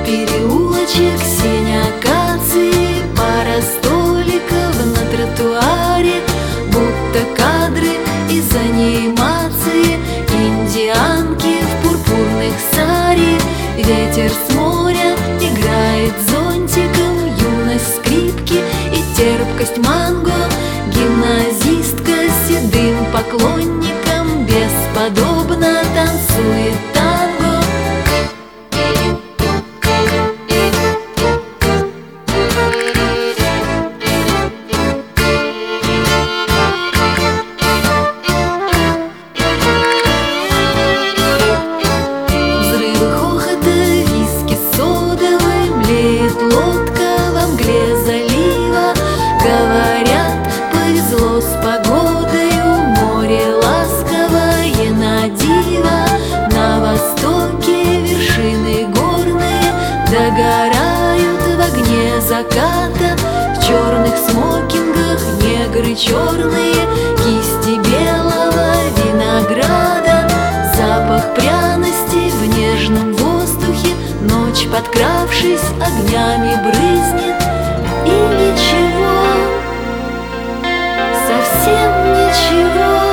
Переулочек, сень акации, пара столиков на тротуаре, будто кадры из анимации. Индианки в пурпурных сари, ветер с моря играет зонтиком, юность скрипки и терпкость манго. Гимназистка с седым поклонником бесподобно танцует танго. Взрывы хохота, виски содовый, млеет лодка во мгле залива. Говорят, повезло с погодою, море ласковое на диво. На востоке вершины горные догорают в огне заката. В черных смокингах негры черные, кисти белого винограда. Запах пряности в нежном воздухе, ночь, подкравшись, огнями брызнет. И ничего, совсем ничего.